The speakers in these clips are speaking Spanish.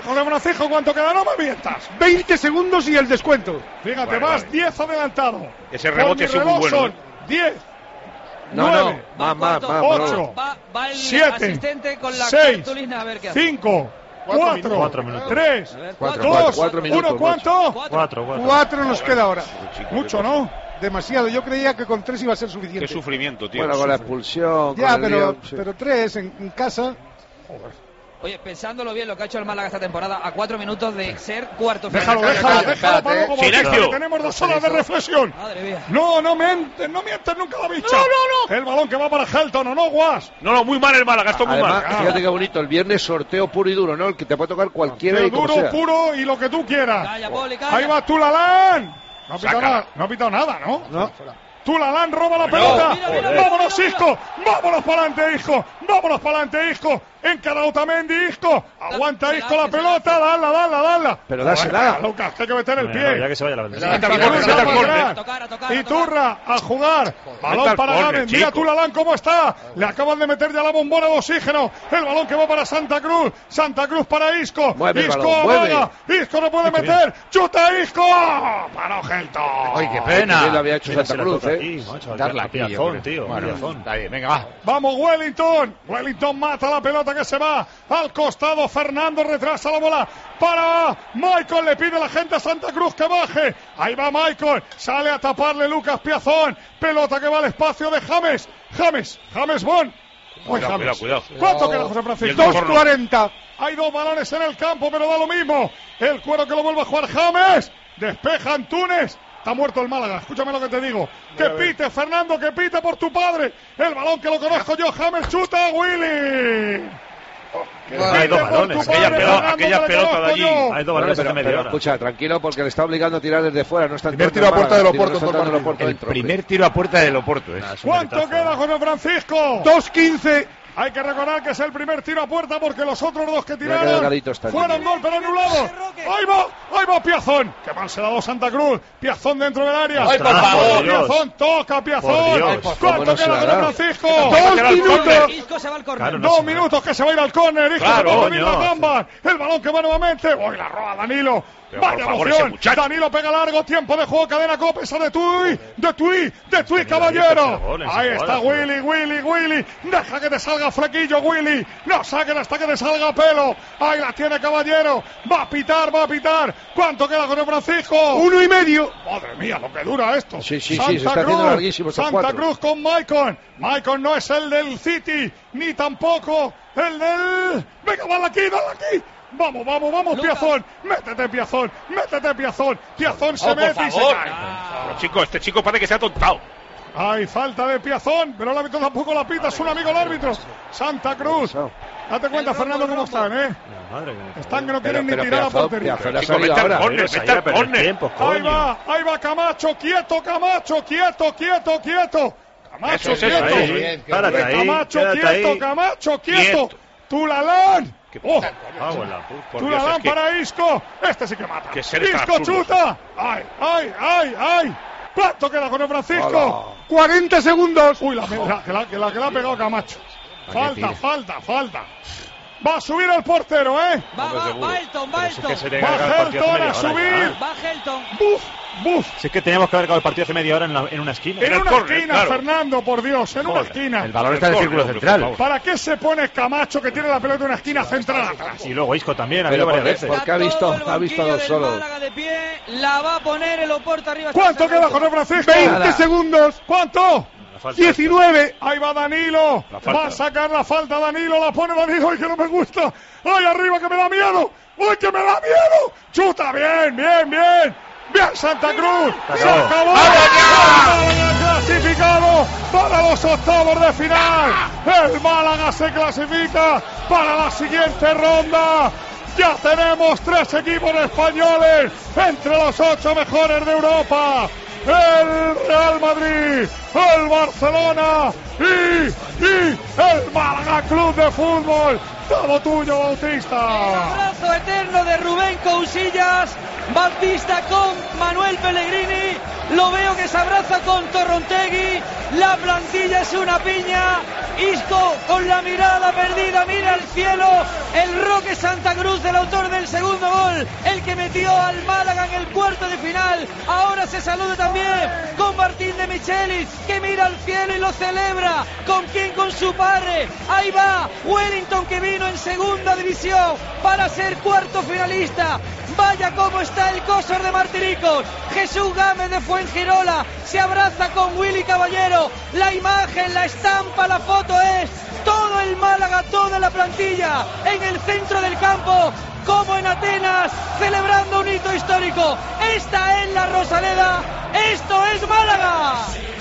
José Francisco, ¿cuánto queda? No me mientas. 20 segundos y el descuento. Fíjate, vas 10 adelantado. Ese rebote es muy bueno. Son 10. No, 9, más. 8, va el 7, asistente con la 6, cartulina a ver qué hace. 5, 4, 3, 2, 1, ¿cuánto? 4 nos queda ahora. Mucho, ¿no? Demasiado. Yo creía que con 3 iba a ser suficiente. Qué sufrimiento, tío. Bueno, con la expulsión. Ya, con el lío, pero 3 en casa. Oye, pensándolo bien lo que ha hecho el Málaga esta temporada, a 4 minutos de ser cuarto final. Déjalo para luego. Silencio. Tenemos 2 horas de reflexión. Madre mía. No mientes nunca la bicha. No. El balón que va para Helton, ¿no, Guas? No, muy mal el Málaga, esto muy Además, mal. fíjate qué bonito, el viernes sorteo puro y duro, ¿no? El que te puede tocar cualquiera y como duro, sea. puro y lo que tú quieras. Calla, Poli, calla. Ahí va Tulalán. No ha pitado nada, ¿no? No. Tulalán roba la pelota. Vámonos, Isco. Vámonos para adelante, Isco. Vámonos para adelante, Isco. Encara Otamendi, Isco. Aguanta Isco la pelota. Dala. Pero dásela. Lucas, que hay que meter el pie. Ya que se vaya la Y Turra a jugar. Balón para Gámez. Mira Tulalán cómo está. Le acaban de meter ya la bombona de oxígeno. El balón que va para Santa Cruz. Santa Cruz para Isco. Isco amaga. Isco no puede meter. Chuta Isco. Para Gelton. ¡Ay, qué pena! Lo había hecho Santa Cruz, Darla aquí, tío. Está bien, venga, va. Vamos, Wellington. Wellington mata la pelota que se va al costado. Fernando retrasa la bola para Michael. Le pide la gente a Santa Cruz que baje. Ahí va Michael. Sale a taparle Lucas Piazón. Pelota que va al espacio de James. James Bond. Cuidado. ¿Cuánto queda, José Francisco? 2:40. Hay 2 balones en el campo, pero da lo mismo. El cuero que lo vuelve a jugar James. Despeja Antunes. Está muerto el Málaga, escúchame lo que te digo. Que pite, Fernando, que pite por tu padre. El balón que lo conozco yo, James chuta, Willy. Hay 2 balones. Aquella pelota de allí. Hay 2 balones hace media hora. Escucha, tranquilo, porque le está obligando a tirar desde fuera. No está Primer tiro a puerta del Oporto. El primer tiro a puerta del Oporto. ¿Cuánto queda, José Francisco? 2:15. Hay que recordar que es el primer tiro a puerta porque los otros 2 que tiraron fueron gol pero anulados. Ahí va Piazón. Que mal se la ha dado Santa Cruz. Piazón dentro del área. ¡Ay, por favor! Piazón toca Piazón. ¿Cuánto queda, José Francisco? 2 minutos. Isco se va al córner. 2 minutos que se va a ir al córner. Isco se va a venir la gamba. El balón que va nuevamente. La roba Danilo. Vaya emoción. Danilo pega largo. Tiempo de juego. Cadena Copesa de Tui, caballero. Ahí está Willy. Deja que te salga flequillo, Willy. No saquen hasta que te salga pelo. Ahí la tiene Caballero. Va a pitar. ¿Cuánto queda, José Francisco? 1:30. Madre mía, lo que dura esto. Sí, se está haciendo larguísimo. Santa Cruz con Maicon. Maicon no es el del City, ni tampoco el del... Venga, dale aquí. Vamos, Piazón. Métete, Piazón. Piazón se mete y se cae. Este chico parece que se ha tontado. Hay falta de Piazón, pero el árbitro tampoco la pita, es un amigo el árbitro. Santa Cruz. Date cuenta, Fernando, cómo están, Están que no quieren ni tirar a portería. Ahí va Camacho, quieto. Camacho, quieto. Tulalán. Tulalán para Isco. Este sí que mata. Isco chuta. Ay. ¿Cuánto queda, José Francisco? 40 segundos. Uy, la que le ha pegado Camacho. Falta. Va a subir el portero, Va Helton. Va Helton a subir. Va Helton. Buf. Si es que teníamos que haber acabado el partido hace media hora en una esquina. En una esquina, Fernando, por Dios, en una esquina. El balón está en el círculo central. ¿Para qué se pone Camacho, que tiene la pelota en una esquina central atrás? Y luego Isco también, ha habido varias veces. Porque ha visto a 2 solos. La va a poner el Oporto arriba. ¿Cuánto queda, José Francisco? 20 segundos. ¿Cuánto? 19. Ahí va Danilo. Va a sacar la falta Danilo. La pone Danilo. ¡Ay, que no me gusta! ¡Ay, arriba, que me da miedo! ¡Ay, que me da miedo! ¡Chuta! ¡Bien! Santa Cruz! ¡Se acabó! ¡Clasificado para los octavos de final! ¡El Málaga se clasifica para la siguiente ronda! ¡Ya tenemos 3 equipos españoles entre los 8 mejores de Europa! El Real Madrid, el Barcelona y el Málaga Club de Fútbol. Todo tuyo, Bautista. El abrazo eterno de Rubén Cousillas. Bautista con Manuel Pellegrini. Lo veo que se abraza con Torrontegui. La plantilla es una piña. Isco con la mirada perdida, mira al cielo. El Roque Santa Cruz, el autor del gol, el que metió al Málaga en el cuarto de final. Ahora se saluda también con Martín de Michelis, que mira al cielo y lo celebra. ¿Con quién? Con su padre. Ahí va Wellington, que vino en segunda división para ser cuarto finalista. Vaya cómo está el Cósor de Martiricos. Jesús Gámez de Fuengirola se abraza con Willy Caballero. La imagen, la estampa, la foto es todo el Málaga, toda la plantilla en el centro del campo, como en Atenas, celebrando un hito histórico. Esta es la Rosaleda, esto es Málaga.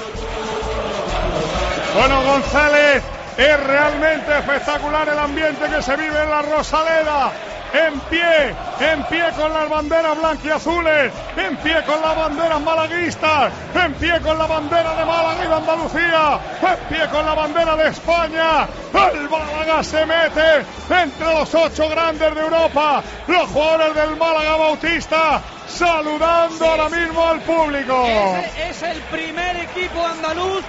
Bueno, González, es realmente espectacular el ambiente que se vive en la Rosaleda. En pie con las banderas blanquiazules, en pie con las banderas malaguistas, en pie con la bandera de Málaga y de Andalucía, en pie con la bandera de España. El Málaga se mete entre los 8 grandes de Europa. Los jugadores del Málaga Bautista saludando ahora mismo al público. Es el primer equipo andaluz,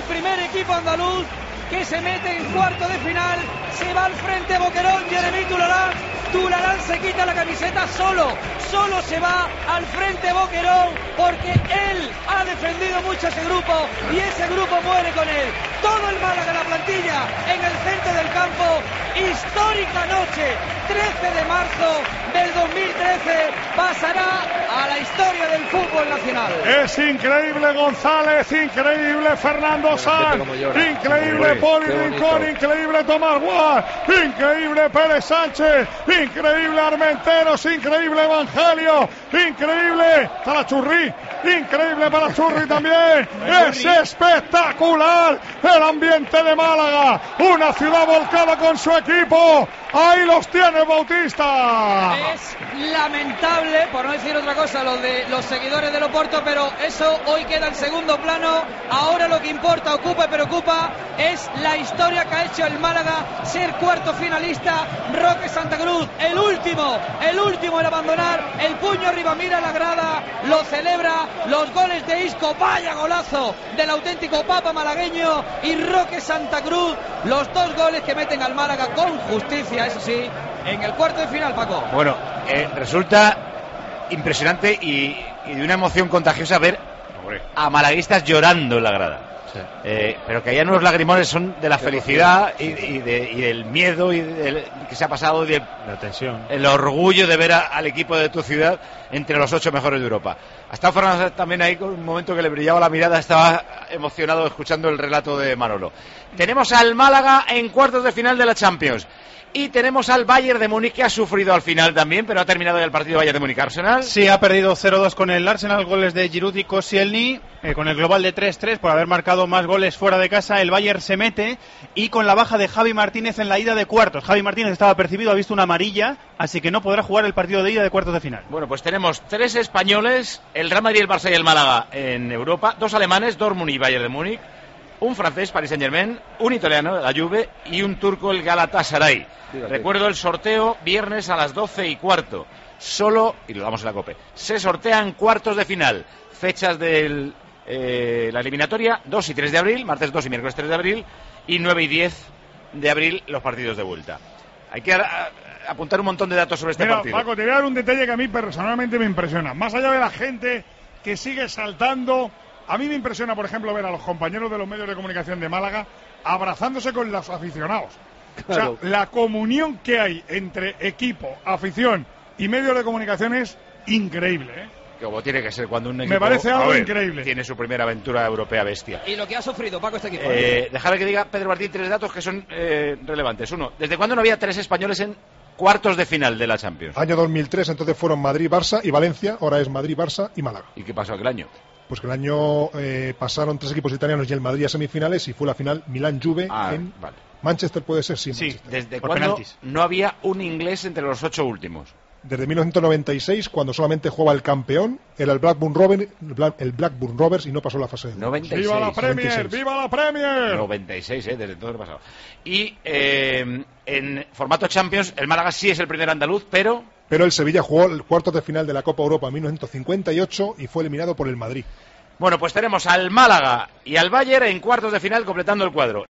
que se mete en cuarto de final. Se va al frente Boquerón, Jeremy Tularán se quita la camiseta solo se va al frente Boquerón, porque él ha defendido mucho ese grupo y ese grupo muere con él. Todo el Málaga, la plantilla en el centro del campo. Histórica noche, 13 de marzo del 2013, pasará a la historia del fútbol nacional. Es increíble González, increíble Fernando Sanz, increíble Poli Rincón, increíble Tomás Guas, increíble Pérez Sánchez, increíble Armenteros, increíble Evangelio, increíble Palachurri, increíble Palachurri también. Es espectacular el ambiente de Málaga, una ciudad volcada con su equipo. Ahí los tiene Bautista. Es lamentable, por no decir otra cosa, lo de los seguidores del Oporto, pero eso hoy queda en segundo plano. Ahora lo que importa, ocupa y preocupa, es la historia que ha hecho el Málaga, ser cuarto finalista. Roque Santa Cruz, el último en abandonar, el puño arriba, mira la grada, lo celebra, los goles de Isco, vaya golazo del auténtico Papa malagueño, y Roque Santa Cruz, los 2 goles que meten al Málaga con justicia, eso sí, en el cuarto de final, Paco. Bueno, resulta impresionante y de una emoción contagiosa ver a malaguistas llorando en la grada. Sí. Pero que allá no los lagrimones son de la felicidad y del miedo y que se ha pasado, de la tensión, el orgullo de ver al equipo de tu ciudad entre los 8 mejores de Europa. Ha estado Fernando también ahí con un momento que le brillaba la mirada, estaba emocionado escuchando el relato de Manolo. Tenemos al Málaga en cuartos de final de la Champions. Y tenemos al Bayern de Múnich, que ha sufrido al final también, pero ha terminado ya el partido Bayern de Múnich-Arsenal. Sí, ha perdido 0-2 con el Arsenal, goles de Giroud y Koscielny, con el global de 3-3 por haber marcado más goles fuera de casa. El Bayern se mete, y con la baja de Javi Martínez en la ida de cuartos. Javi Martínez estaba percibido, ha visto una amarilla, así que no podrá jugar el partido de ida de cuartos de final. Bueno, pues tenemos 3 españoles, el Real Madrid, el Barça y el Málaga en Europa, 2 alemanes, Dortmund y Bayern de Múnich, un francés, Paris Saint-Germain, un italiano, la Juve, y un turco, el Galatasaray. Recuerdo el sorteo viernes a las 12:15. Solo, y lo damos en la COPE, se sortean cuartos de final. Fechas de la eliminatoria, 2 y 3 de abril, martes 2 y miércoles 3 de abril, y 9 y 10 de abril los partidos de vuelta. Hay que apuntar un montón de datos sobre este partido. Paco, te voy a dar un detalle que a mí personalmente me impresiona. Más allá de la gente que sigue saltando, a mí me impresiona, por ejemplo, ver a los compañeros de los medios de comunicación de Málaga abrazándose con los aficionados. Claro. O sea, la comunión que hay entre equipo, afición y medios de comunicación es increíble, ¿eh? Como tiene que ser cuando un equipo, me parece algo increíble, tiene su primera aventura europea bestia. Y lo que ha sufrido, Paco, este equipo. Déjame que diga, Pedro Martín, 3 datos que son relevantes. Uno, ¿desde cuándo no había 3 españoles en cuartos de final de la Champions? Año 2003, entonces fueron Madrid, Barça y Valencia. Ahora es Madrid, Barça y Málaga. ¿Y qué pasó aquel año? Pues que el año pasaron 3 equipos italianos y el Madrid a semifinales, y fue la final Milán-Juve en Manchester, puede ser, sí. Sí, ¿desde cuándo no había un inglés entre los 8 últimos? Desde 1996, cuando solamente jugaba el campeón, era el Blackburn Rovers, y no pasó la fase de 96. ¡Viva la Premier! 96. ¡Viva la Premier! 96, desde entonces pasado. Y en formato Champions, el Málaga sí es el primer andaluz, pero el Sevilla jugó el cuartos de final de la Copa Europa en 1958 y fue eliminado por el Madrid. Bueno, pues tenemos al Málaga y al Bayern en cuartos de final completando el cuadro.